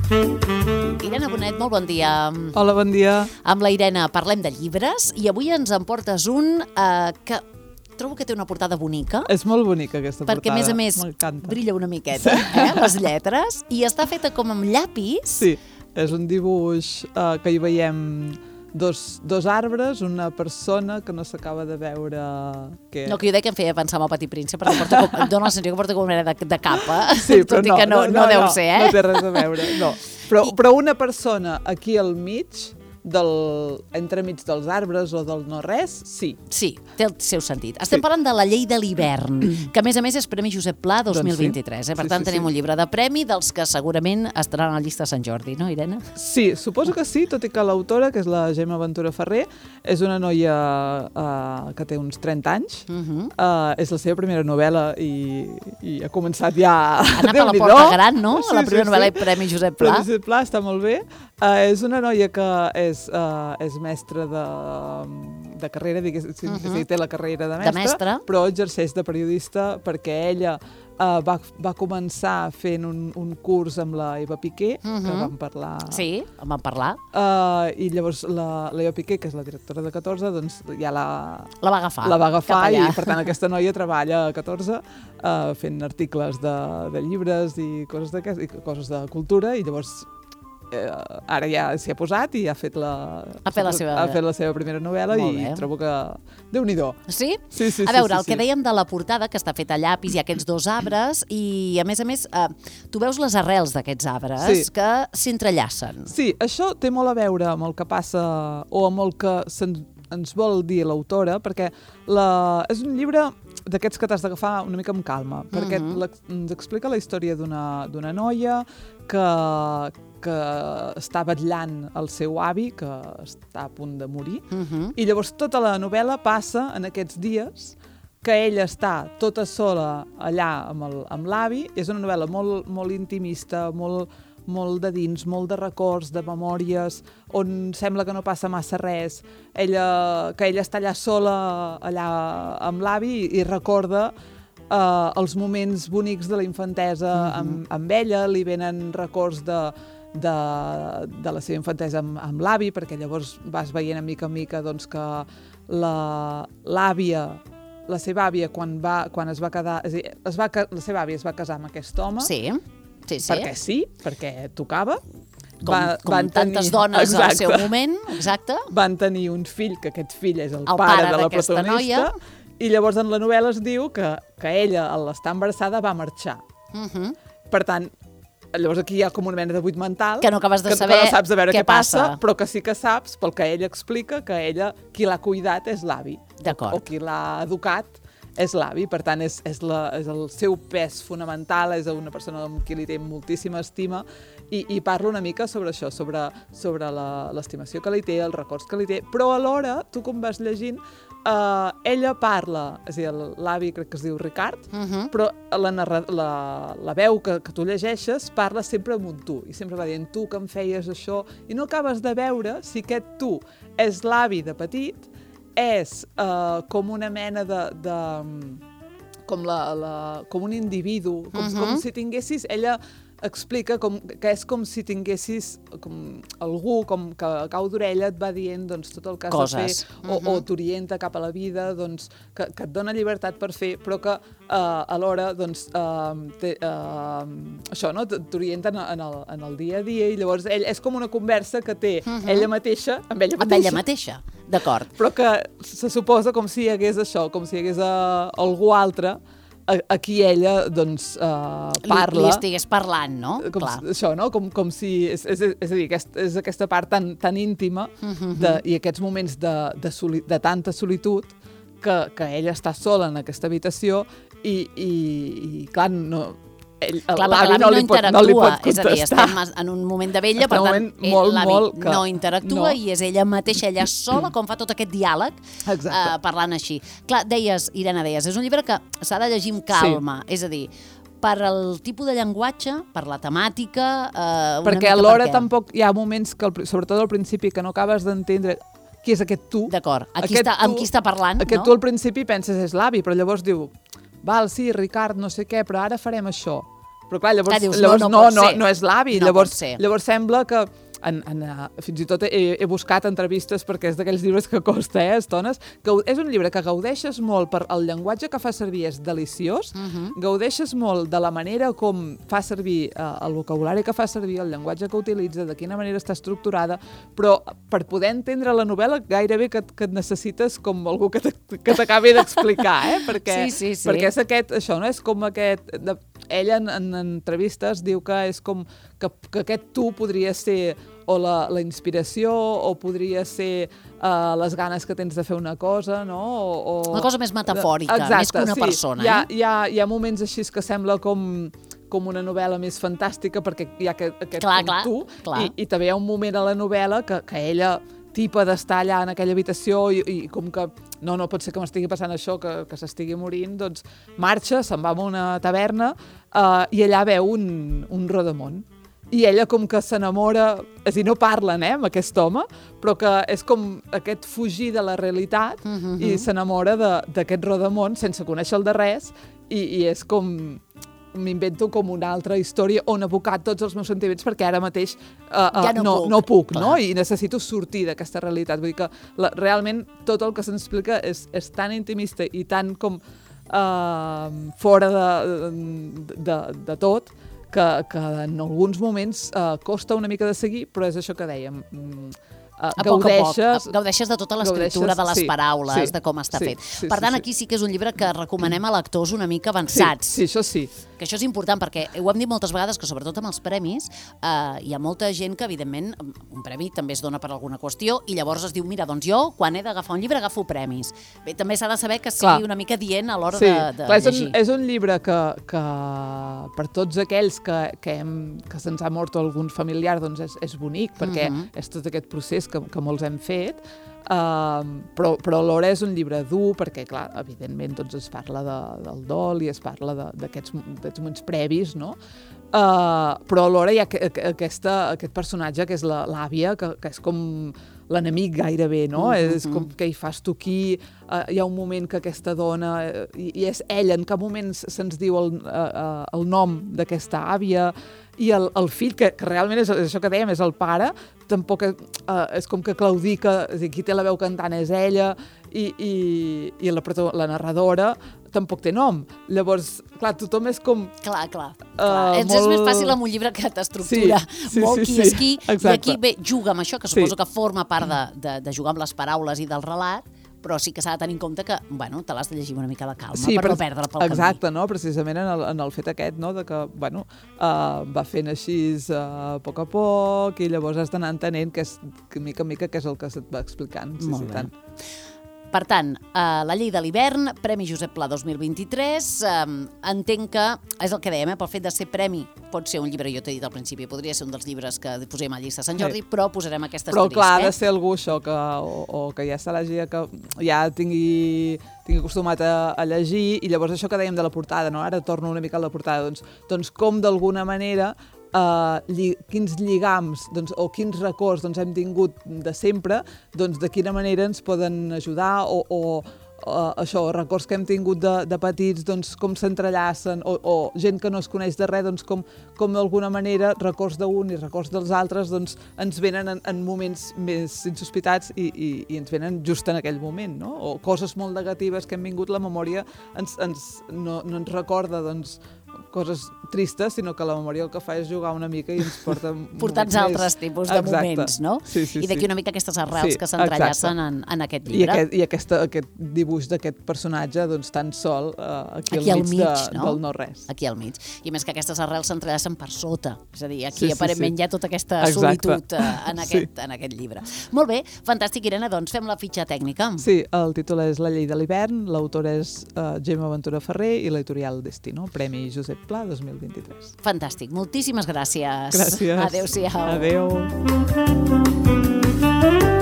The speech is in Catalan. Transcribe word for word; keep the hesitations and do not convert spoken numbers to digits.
Irene Bonet, molt bon dia. Hola, bon dia. Amb la Irene parlem de llibres i avui ens en portes un eh, que trobo que té una portada bonica. És molt bonica aquesta portada. Perquè, a més a més, brilla una miqueta, eh, les lletres, i està feta com amb llapis. Sí, és un dibuix eh, que hi veiem dos, dos arbres, una persona que no s'acaba de veure... Que... No, que jo deia que em feia pensar en el Petit Príncep, perquè porta com, dona la sensació que porta com una mena de, de capa, sí, però tot no, i que no, no, no, no deu no, ser, eh? No té res a veure, no. Però, I... però una persona aquí al mig, del, entremig dels arbres o del no-res, sí. Sí, té el seu sentit. Estem sí. parlant de La llei de l'hivern, que a més a més és Premi Josep Pla dos mil vint-i-tres. Eh? Per sí, tant, sí, tenim sí. un llibre de premi dels que segurament estaran a la llista de Sant Jordi, no, Irene? Sí, suposo que sí, tot i que l'autora, que és la Gemma Ventura Ferrer, és una noia uh, que té uns trenta anys. Uh -huh. uh, és la seva primera novel·la i, i ha començat ja... Ha anat a la porta gran, no? Sí, a la primera sí, novel·la sí. i Premi Josep Pla. Premi Josep Pla, està molt bé. Uh, és una noia que és, uh, és mestra de, de carrera, diguéssim, uh -huh. sí, té la carrera de mestra, de mestre, però exerceix de periodista perquè ella uh, va, va començar fent un, un curs amb la Eva Piqué, uh -huh. que vam parlar... Sí, en vam parlar. Uh, I llavors la, la Eva Piqué, que és la directora de catorze, doncs ja la... La va agafar. La va agafar i, per tant, aquesta noia treballa a catorze uh, fent articles de, de llibres i coses, i coses de cultura, i llavors Eh, ara ja s'hi ha posat i ha fet la, ha fet la, seva... ha fet la seva primera novel·la i trobo que... Déu-n'hi-do. Sí? Sí, sí, a veure, sí, el sí, que sí. dèiem de la portada, que està feta a llapis, hi ha aquests dos arbres i, a més a més, eh, tu veus les arrels d'aquests arbres sí. que s'entrellacen. Sí, això té molt a veure amb el que passa o amb el que se'n, ens vol dir l'autora, perquè la, és un llibre d'aquests que t'has d'agafar una mica amb calma, perquè uh -huh. ens explica la història d'una d'una noia que, que està vetllant el seu avi, que està a punt de morir, uh -huh. i llavors tota la novel·la passa en aquests dies que ella està tota sola allà amb l'avi. És una novel·la molt, molt intimista, molt, molt de dins, molt de records, de memòries, on sembla que no passa massa res, ella, que ella està allà sola allà amb l'avi i, i recorda uh, els moments bonics de la infantesa uh -huh. amb, amb ella, li venen records de, de, de la seva infantesa amb, amb l'avi, perquè llavors vas veient a mica en mica doncs, que la, l'àvia la seva àvia, quan, va, quan es va quedar... És a dir, es va, la seva àvia es va casar amb aquest home. Sí, sí, sí. Perquè sí, perquè tocava. Com, va, com van tantes tenir, dones exacte. al seu moment. Exacte. Van tenir un fill, que aquest fill és el, el pare, pare de la protagonista. Noia. I llavors en la novel·la es diu que, que ella, al estar embarassada, va marxar. Uh -huh. Per tant, llavors aquí hi ha com una mena de buit mental. Que no acabes de que, saber que no saps de veure què, què passa, passa, però que sí que saps, pel que ella explica, que ella, qui l'ha cuidat és l'avi. D'acord. O qui l'ha educat és l'avi, per tant és, és, la, és el seu pes fonamental, és una persona amb qui li té moltíssima estima i, i parla una mica sobre això, sobre, sobre l'estimació que li té, els records que li té, però alhora, tu com vas llegint, uh, ella parla, és a dir, l'avi crec que es diu Ricard, uh -huh. però la, narra, la, la veu que, que tu llegeixes parla sempre amb un tu, i sempre va dient tu que em feies això, i no acabes de veure si aquest tu és l'avi de petit, és uh, com una mena de... de com, la, la, com un individu, com, uh-huh. com si tinguessis... Ella explica com, que és com si tinguessis com algú com que a cau d'orella et va dient doncs, tot el que has Coses. de fer, o, uh-huh. o t'orienta cap a la vida, doncs, que, que et dona llibertat per fer, però que uh, alhora doncs, uh, te, uh, això, no? t'orienta en, en, el, en el dia a dia, i llavors ell, és com una conversa que té uh-huh. ella mateixa amb ella mateixa. Amb ella mateixa, d'acord. Però que se suposa com si hi hagués això, com si hi hagués uh, algú altre a, a qui ella, doncs, uh, parla. Li, li estigués parlant, no? Com, Clar. això, no? Com, com si... És, és, és a dir, aquest, és aquesta part tan, tan íntima uh-huh. de, i aquests moments de, de, soli, de tanta solitud que, que ella està sola en aquesta habitació i, i, i clar, no... Ell, Clar, l'avi no, no, interactua, no li pot és a dir, estem en un moment de vella, per tant, l'avi no interactua no. i és ella mateixa, ella sola, com fa tot aquest diàleg, eh, parlant així. Clar, deies, Irene, deies, és un llibre que s'ha de llegir amb calma, sí. és a dir, per el tipus de llenguatge, per la temàtica... Eh, perquè alhora per tampoc hi ha moments, que, sobretot al principi, que no acabes d'entendre qui és aquest tu. D'acord, amb qui està parlant, aquest no? tu al principi penses és l'avi, però llavors diu... Val, sí, Ricard, no sé què, però ara farem això. Però clar, llavors, Clar, dius, llavors no, no, no, no, no és l'avi. No llavors, llavors sembla que En, en, fins i tot he, he buscat entrevistes perquè és d'aquells llibres que costa, eh, estones, que és un llibre que gaudeixes molt per el llenguatge que fa servir, és deliciós, uh-huh. gaudeixes molt de la manera com fa servir eh, el vocabulari que fa servir, el llenguatge que utilitza, de quina manera està estructurada, però per poder entendre la novel·la gairebé que, que et necessites com algú que t'acabi d'explicar, eh? perquè, sí, sí, sí. perquè és aquest, això, no? És com aquest... De, ella en, en entrevistes diu que és com que, que aquest tu podria ser o la, la inspiració o podria ser uh, les ganes que tens de fer una cosa, no? O, o... Una cosa més metafòrica, Exacte, més que una sí. persona. Hi ha, eh? hi, ha, hi ha moments així que sembla com, com una novel·la més fantàstica perquè hi ha aquest, aquest clar, com clar, tu clar. I, i també hi ha un moment a la novel·la que, que ella tipa d'estar allà en aquella habitació i, i com que no, no pot ser que m'estigui passant això, que, que s'estigui morint, doncs marxa, se'n va a una taverna uh, i allà veu un, un rodamont. I ella com que s'enamora, és a dir, no parlen, eh, amb aquest home, però que és com aquest fugir de la realitat uh-huh. i s'enamora d'aquest rodamont sense conèixer-el de res i, i és com... m'invento com una altra història on abocar tots els meus sentiments perquè ara mateix uh, uh, ja no, no puc, no puc, no? I necessito sortir d'aquesta realitat. Vull dir que la, realment tot el que s'explica és, és tan intimista i tan com uh, fora de, de, de tot que, que en alguns moments uh, costa una mica de seguir, però és això que dèiem... Mm, Uh, a gaudeixes, poc a poc. Gaudeixes de tota l'escriptura, de les sí, paraules, sí, de com està sí, fet. Sí, per tant, sí, aquí sí que és un llibre que recomanem a lectors una mica avançats. Sí, sí, això sí. Que això és important, perquè ho hem dit moltes vegades, que sobretot amb els premis eh, hi ha molta gent que, evidentment, un premi també es dona per alguna qüestió i llavors es diu, mira, doncs jo, quan he d'agafar un llibre, agafo premis. Bé, també s'ha de saber que sigui clar. Una mica dient a l'hora sí, de, de clar, és llegir. Un, és un llibre que, que per tots aquells que, que, hem, que se'ns ha mort algun familiar, doncs és, és bonic, perquè uh-huh. és tot aquest procés que, que molts hem fet, uh, però, però alhora és un llibre dur perquè, clar, evidentment doncs es parla de, del dol i es parla d'aquests moments previs, no? Uh, però alhora hi ha aquesta, aquest personatge que és l'àvia, que, que és com l'enemic gairebé, no? Mm-hmm. És com que hi fas tu aquí, uh, hi ha un moment que aquesta dona, uh, i, i és ella, en cap moment se'ns diu el, uh, el nom d'aquesta àvia, i el, el fill, que, que realment és, és això que dèiem, és el pare, tampoc és, uh, és com que claudica, és a dir, qui té la veu cantant és ella, i, i, i la, la narradora tampoc té nom. Llavors, clar, tothom és com... Clar, clar. clar. Uh, Ens molt... és més fàcil amb un llibre que t'estructura sí, sí, molt sí, qui és qui, sí, i aquí bé, juga amb això, que suposo sí. que forma part de, de, de jugar amb les paraules i del relat, però sí que s'ha de tenir en compte que, bueno, te l'has de llegir una mica de calma sí, per però, no perdre pel exacte, camí. No? Precisament en el, en el fet aquest, no? De que, bueno, uh, va fent així uh, a poc a poc i llavors has d'anar entenent que és, que mica en mica, que és el que se't va explicant. Sí, molt sí, bé. tant. Per tant, eh, La llei de l'hivern, Premi Josep Pla dos mil vint-i-tres, eh, entenc que, és el que dèiem, eh, pel fet de ser premi, pot ser un llibre, jo t'he dit al principi, podria ser un dels llibres que posem a llista de Sant Jordi, sí. però posarem aquest però, asterisc. Però clar, eh? ha de ser algú això, que, o, o que ja se l'hagi, que ja tingui, tingui acostumat a, a llegir, i llavors això que dèiem de la portada, no? Ara torno una mica a la portada, doncs, doncs com d'alguna manera... Uh, lli quins lligams doncs, o quins records doncs, hem tingut de sempre, doncs de quina manera ens poden ajudar o, o uh, això, records que hem tingut de, de petits, doncs com s'entrellacen o, o gent que no es coneix de res, doncs com, com d'alguna manera records d'un i records dels altres doncs, ens venen en, en moments més insospitats i, i, i ens venen just en aquell moment, no? O coses molt negatives que hem vingut, la memòria ens, ens, no, no ens recorda doncs, coses tristes, sinó que la memòria el que fa és jugar una mica i ens porta... Portar-nos altres tipus de exacte. Moments, no? Sí, sí, I d'aquí una mica aquestes arrels sí, que s'entrellacen en, en aquest llibre. I aquest, i aquesta, aquest dibuix d'aquest personatge doncs, tan sol uh, aquí, aquí al mig, mig de, no? del no-res. Aquí al mig. I més que aquestes arrels s'entrellacen per sota. És a dir, aquí sí, sí, aparentment sí. hi ha tota aquesta exacte. solitud uh, en, aquest, sí. en aquest llibre. Molt bé, fantàstic, Irene, doncs fem la fitxa tècnica. Sí, el títol és La llei de l'hivern, l'autora és uh, Gemma Ventura Ferrer i l'editorial Destino, Premi Josep Pla dos mil vint-i-tres. Fantàstic, moltíssimes gràcies. Gràcies. Adéu-siau. Adéu.